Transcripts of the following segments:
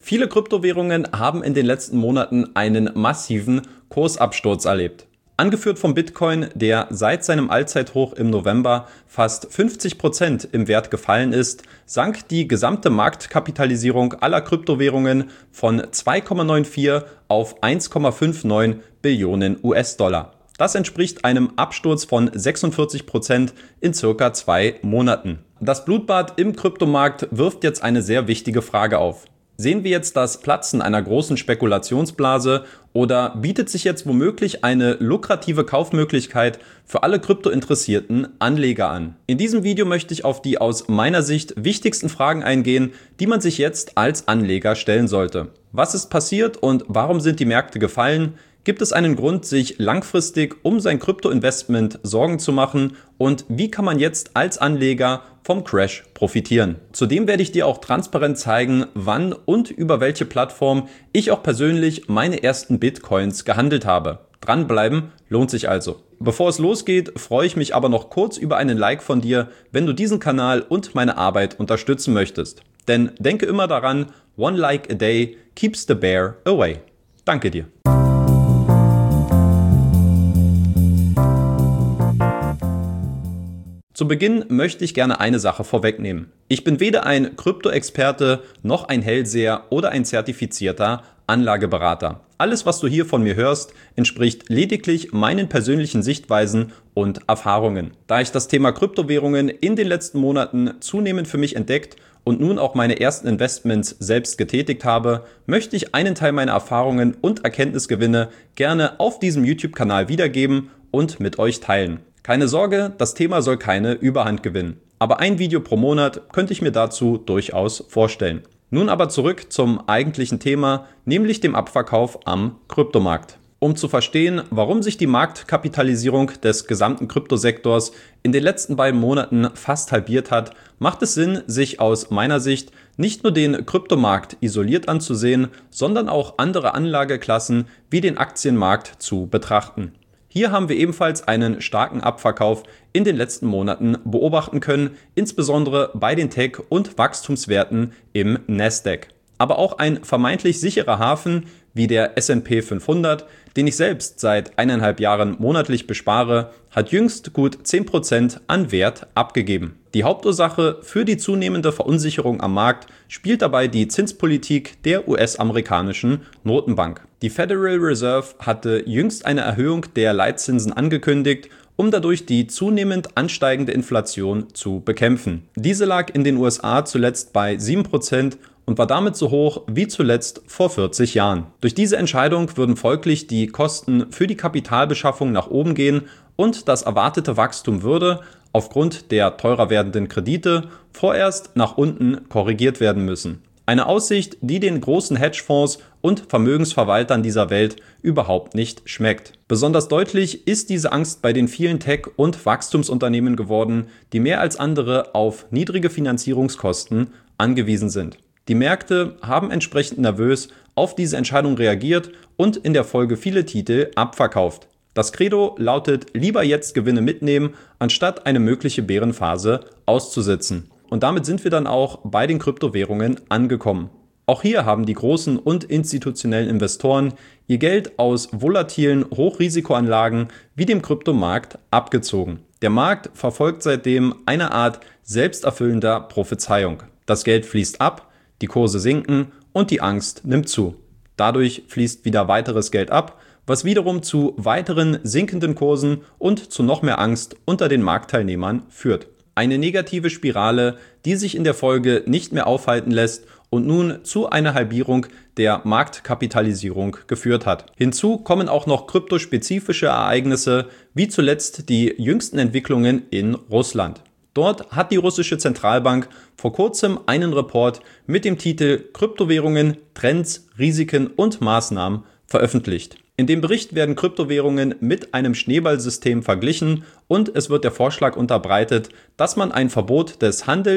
Viele Kryptowährungen haben in den letzten Monaten einen massiven Kursabsturz erlebt. Angeführt vom Bitcoin, der seit seinem Allzeithoch im November fast 50% im Wert gefallen ist, sank die gesamte Marktkapitalisierung aller Kryptowährungen von 2,94 auf 1,59 Billionen US-Dollar. Das entspricht einem Absturz von 46% in circa 2 Monaten. Das Blutbad im Kryptomarkt wirft jetzt eine sehr wichtige Frage auf. Sehen wir jetzt das Platzen einer großen Spekulationsblase oder bietet sich jetzt womöglich eine lukrative Kaufmöglichkeit für alle kryptointeressierten Anleger an? In diesem Video möchte ich auf die aus meiner Sicht wichtigsten Fragen eingehen, die man sich jetzt als Anleger stellen sollte. Was ist passiert und warum sind die Märkte gefallen? Gibt es einen Grund, sich langfristig um sein Kryptoinvestment Sorgen zu machen? Und wie kann man jetzt als Anleger vom Crash profitieren? Zudem werde ich dir auch transparent zeigen, wann und über welche Plattform ich auch persönlich meine ersten Bitcoins gehandelt habe. Dranbleiben lohnt sich also. Bevor es losgeht, freue ich mich aber noch kurz über einen Like von dir, wenn du diesen Kanal und meine Arbeit unterstützen möchtest. Denn denke immer daran, one like a day keeps the bear away. Danke dir. Zu Beginn möchte ich gerne eine Sache vorwegnehmen. Ich bin weder ein Krypto-Experte noch ein Hellseher oder ein zertifizierter Anlageberater. Alles, was du hier von mir hörst, entspricht lediglich meinen persönlichen Sichtweisen und Erfahrungen. Da ich das Thema Kryptowährungen in den letzten Monaten zunehmend für mich entdeckt und nun auch meine ersten Investments selbst getätigt habe, möchte ich einen Teil meiner Erfahrungen und Erkenntnisgewinne gerne auf diesem YouTube-Kanal wiedergeben und mit euch teilen. Keine Sorge, das Thema soll keine Überhand gewinnen. Aber ein Video pro Monat könnte ich mir dazu durchaus vorstellen. Nun aber zurück zum eigentlichen Thema, nämlich dem Abverkauf am Kryptomarkt. Um zu verstehen, warum sich die Marktkapitalisierung des gesamten Kryptosektors in den letzten beiden Monaten fast halbiert hat, macht es Sinn, sich aus meiner Sicht nicht nur den Kryptomarkt isoliert anzusehen, sondern auch andere Anlageklassen wie den Aktienmarkt zu betrachten. Hier haben wir ebenfalls einen starken Abverkauf in den letzten Monaten beobachten können, insbesondere bei den Tech- und Wachstumswerten im Nasdaq. Aber auch ein vermeintlich sicherer Hafen wie der S&P 500, den ich selbst seit 1,5 Jahren monatlich bespare, hat jüngst gut 10% an Wert abgegeben. Die Hauptursache für die zunehmende Verunsicherung am Markt spielt dabei die Zinspolitik der US-amerikanischen Notenbank. Die Federal Reserve hatte jüngst eine Erhöhung der Leitzinsen angekündigt, um dadurch die zunehmend ansteigende Inflation zu bekämpfen. Diese lag in den USA zuletzt bei 7% und war damit so hoch wie zuletzt vor 40 Jahren. Durch diese Entscheidung würden folglich die Kosten für die Kapitalbeschaffung nach oben gehen und das erwartete Wachstum würde, aufgrund der teurer werdenden Kredite, vorerst nach unten korrigiert werden müssen. Eine Aussicht, die den großen Hedgefonds und Vermögensverwaltern dieser Welt überhaupt nicht schmeckt. Besonders deutlich ist diese Angst bei den vielen Tech- und Wachstumsunternehmen geworden, die mehr als andere auf niedrige Finanzierungskosten angewiesen sind. Die Märkte haben entsprechend nervös auf diese Entscheidung reagiert und in der Folge viele Titel abverkauft. Das Credo lautet: lieber jetzt Gewinne mitnehmen, anstatt eine mögliche Bärenphase auszusitzen. Und damit sind wir dann auch bei den Kryptowährungen angekommen. Auch hier haben die großen und institutionellen Investoren ihr Geld aus volatilen Hochrisikoanlagen wie dem Kryptomarkt abgezogen. Der Markt verfolgt seitdem eine Art selbsterfüllender Prophezeiung. Das Geld fließt ab, die Kurse sinken und die Angst nimmt zu. Dadurch fließt wieder weiteres Geld ab, was wiederum zu weiteren sinkenden Kursen und zu noch mehr Angst unter den Marktteilnehmern führt. Eine negative Spirale, die sich in der Folge nicht mehr aufhalten lässt und nun zu einer Halbierung der Marktkapitalisierung geführt hat. Hinzu kommen auch noch kryptospezifische Ereignisse, wie zuletzt die jüngsten Entwicklungen in Russland. Dort hat die russische Zentralbank vor kurzem einen Report mit dem Titel Kryptowährungen, Trends, Risiken und Maßnahmen veröffentlicht. In dem Bericht werden Kryptowährungen mit einem Schneeballsystem verglichen und es wird der Vorschlag unterbreitet, dass man ein Verbot des Handels,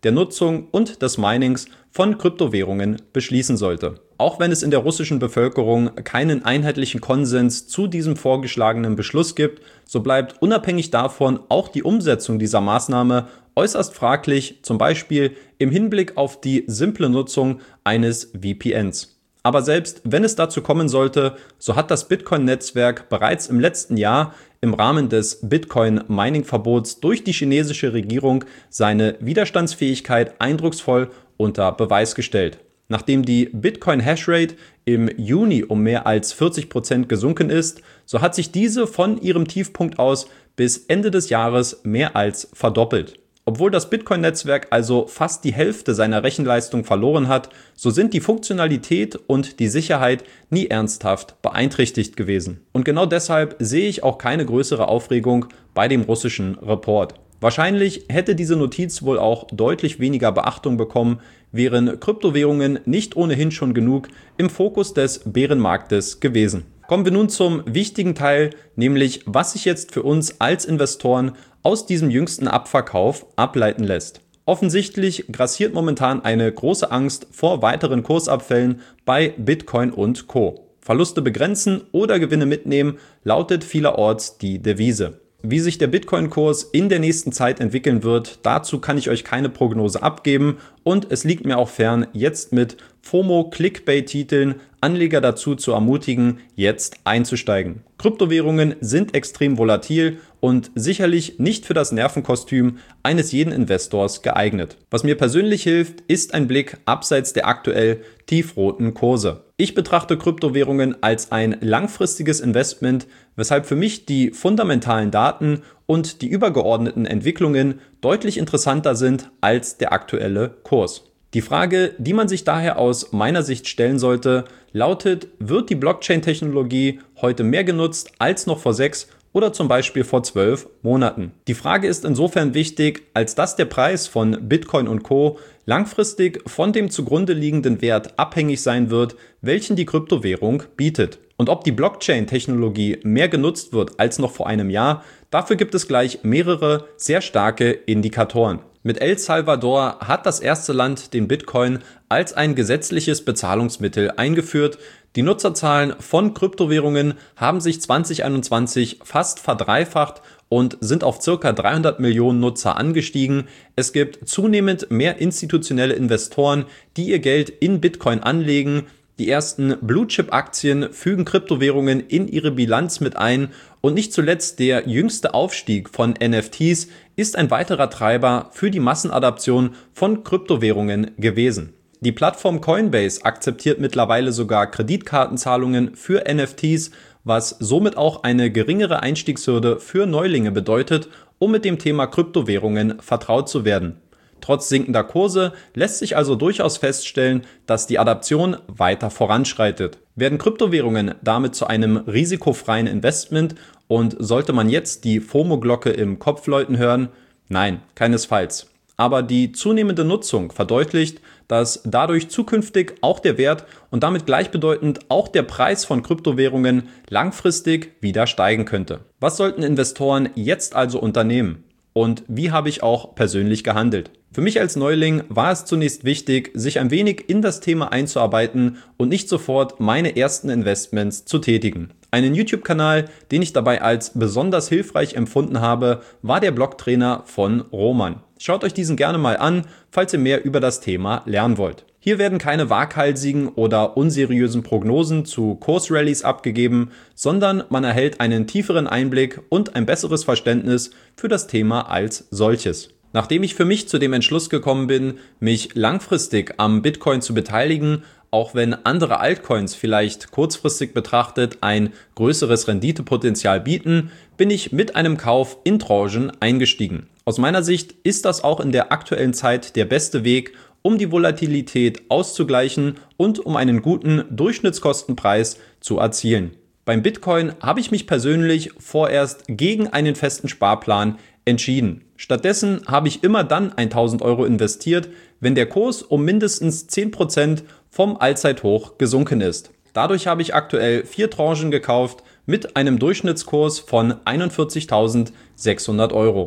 der Nutzung und des Minings von Kryptowährungen beschließen sollte. Auch wenn es in der russischen Bevölkerung keinen einheitlichen Konsens zu diesem vorgeschlagenen Beschluss gibt, so bleibt unabhängig davon auch die Umsetzung dieser Maßnahme äußerst fraglich, zum Beispiel im Hinblick auf die simple Nutzung eines VPNs. Aber selbst wenn es dazu kommen sollte, so hat das Bitcoin-Netzwerk bereits im letzten Jahr im Rahmen des Bitcoin-Mining-Verbots durch die chinesische Regierung seine Widerstandsfähigkeit eindrucksvoll unter Beweis gestellt. Nachdem die Bitcoin-Hashrate im Juni um mehr als 40% gesunken ist, so hat sich diese von ihrem Tiefpunkt aus bis Ende des Jahres mehr als verdoppelt. Obwohl das Bitcoin-Netzwerk also fast die Hälfte seiner Rechenleistung verloren hat, so sind die Funktionalität und die Sicherheit nie ernsthaft beeinträchtigt gewesen. Und genau deshalb sehe ich auch keine größere Aufregung bei dem russischen Report. Wahrscheinlich hätte diese Notiz wohl auch deutlich weniger Beachtung bekommen, wären Kryptowährungen nicht ohnehin schon genug im Fokus des Bärenmarktes gewesen. Kommen wir nun zum wichtigen Teil, nämlich was sich jetzt für uns als Investoren aus diesem jüngsten Abverkauf ableiten lässt. Offensichtlich grassiert momentan eine große Angst vor weiteren Kursabfällen bei Bitcoin und Co. Verluste begrenzen oder Gewinne mitnehmen, lautet vielerorts die Devise. Wie sich der Bitcoin-Kurs in der nächsten Zeit entwickeln wird, dazu kann ich euch keine Prognose abgeben und es liegt mir auch fern, jetzt mit FOMO-Clickbait-Titeln Anleger dazu zu ermutigen, jetzt einzusteigen. Kryptowährungen sind extrem volatil und sicherlich nicht für das Nervenkostüm eines jeden Investors geeignet. Was mir persönlich hilft, ist ein Blick abseits der aktuell tiefroten Kurse. Ich betrachte Kryptowährungen als ein langfristiges Investment, weshalb für mich die fundamentalen Daten und die übergeordneten Entwicklungen deutlich interessanter sind als der aktuelle Kurs. Die Frage, die man sich daher aus meiner Sicht stellen sollte, lautet: Wird die Blockchain-Technologie heute mehr genutzt als noch vor 6 oder zum Beispiel vor 12 Monaten? Die Frage ist insofern wichtig, als dass der Preis von Bitcoin und Co. langfristig von dem zugrunde liegenden Wert abhängig sein wird, welchen die Kryptowährung bietet. Und ob die Blockchain-Technologie mehr genutzt wird als noch vor einem Jahr, dafür gibt es gleich mehrere sehr starke Indikatoren. Mit El Salvador hat das erste Land den Bitcoin als ein gesetzliches Bezahlungsmittel eingeführt. Die Nutzerzahlen von Kryptowährungen haben sich 2021 fast verdreifacht und sind auf ca. 300 Millionen Nutzer angestiegen. Es gibt zunehmend mehr institutionelle Investoren, die ihr Geld in Bitcoin anlegen. Die ersten Blue-Chip-Aktien fügen Kryptowährungen in ihre Bilanz mit ein und nicht zuletzt der jüngste Aufstieg von NFTs ist ein weiterer Treiber für die Massenadaption von Kryptowährungen gewesen. Die Plattform Coinbase akzeptiert mittlerweile sogar Kreditkartenzahlungen für NFTs, was somit auch eine geringere Einstiegshürde für Neulinge bedeutet, um mit dem Thema Kryptowährungen vertraut zu werden. Trotz sinkender Kurse lässt sich also durchaus feststellen, dass die Adaption weiter voranschreitet. Werden Kryptowährungen damit zu einem risikofreien Investment und sollte man jetzt die FOMO-Glocke im Kopf läuten hören? Nein, keinesfalls. Aber die zunehmende Nutzung verdeutlicht, dass dadurch zukünftig auch der Wert und damit gleichbedeutend auch der Preis von Kryptowährungen langfristig wieder steigen könnte. Was sollten Investoren jetzt also unternehmen? Und wie habe ich auch persönlich gehandelt? Für mich als Neuling war es zunächst wichtig, sich ein wenig in das Thema einzuarbeiten und nicht sofort meine ersten Investments zu tätigen. Einen YouTube-Kanal, den ich dabei als besonders hilfreich empfunden habe, war der Blocktrainer von Roman. Schaut euch diesen gerne mal an, falls ihr mehr über das Thema lernen wollt. Hier werden keine waghalsigen oder unseriösen Prognosen zu Kursrallies abgegeben, sondern man erhält einen tieferen Einblick und ein besseres Verständnis für das Thema als solches. Nachdem ich für mich zu dem Entschluss gekommen bin, mich langfristig am Bitcoin zu beteiligen, auch wenn andere Altcoins vielleicht kurzfristig betrachtet ein größeres Renditepotenzial bieten, bin ich mit einem Kauf in Tranchen eingestiegen. Aus meiner Sicht ist das auch in der aktuellen Zeit der beste Weg, um die Volatilität auszugleichen und um einen guten Durchschnittskostenpreis zu erzielen. Beim Bitcoin habe ich mich persönlich vorerst gegen einen festen Sparplan entschieden. Stattdessen habe ich immer dann 1.000 Euro investiert, wenn der Kurs um mindestens 10% vom Allzeithoch gesunken ist. Dadurch habe ich aktuell 4 Tranchen gekauft mit einem Durchschnittskurs von 41.600 Euro.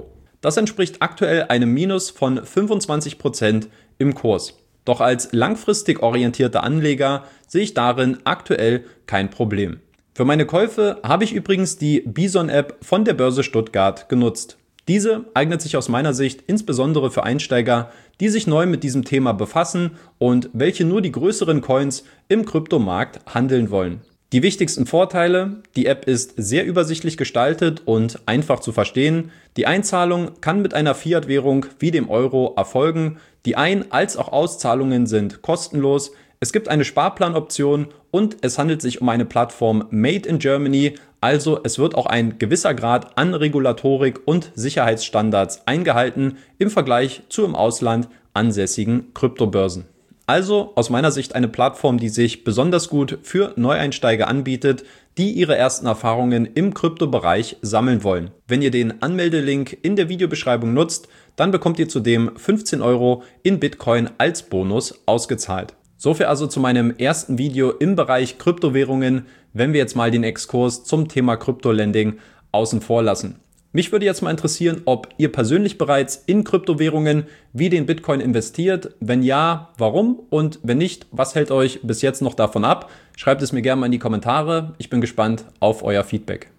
Das entspricht aktuell einem Minus von 25% im Kurs. Doch als langfristig orientierter Anleger sehe ich darin aktuell kein Problem. Für meine Käufe habe ich übrigens die Bison-App von der Börse Stuttgart genutzt. Diese eignet sich aus meiner Sicht insbesondere für Einsteiger, die sich neu mit diesem Thema befassen und welche nur die größeren Coins im Kryptomarkt handeln wollen. Die wichtigsten Vorteile: Die App ist sehr übersichtlich gestaltet und einfach zu verstehen. Die Einzahlung kann mit einer Fiat-Währung wie dem Euro erfolgen. Die Ein- als auch Auszahlungen sind kostenlos. Es gibt eine Sparplanoption und es handelt sich um eine Plattform Made in Germany, also es wird auch ein gewisser Grad an Regulatorik und Sicherheitsstandards eingehalten im Vergleich zu im Ausland ansässigen Kryptobörsen. Also aus meiner Sicht eine Plattform, die sich besonders gut für Neueinsteiger anbietet, die ihre ersten Erfahrungen im Kryptobereich sammeln wollen. Wenn ihr den Anmeldelink in der Videobeschreibung nutzt, dann bekommt ihr zudem 15 € in Bitcoin als Bonus ausgezahlt. Soviel also zu meinem ersten Video im Bereich Kryptowährungen, wenn wir jetzt mal den Exkurs zum Thema Kryptolending außen vor lassen. Mich würde jetzt mal interessieren, ob ihr persönlich bereits in Kryptowährungen wie den Bitcoin investiert. Wenn ja, warum? Und wenn nicht, was hält euch bis jetzt noch davon ab? Schreibt es mir gerne mal in die Kommentare. Ich bin gespannt auf euer Feedback.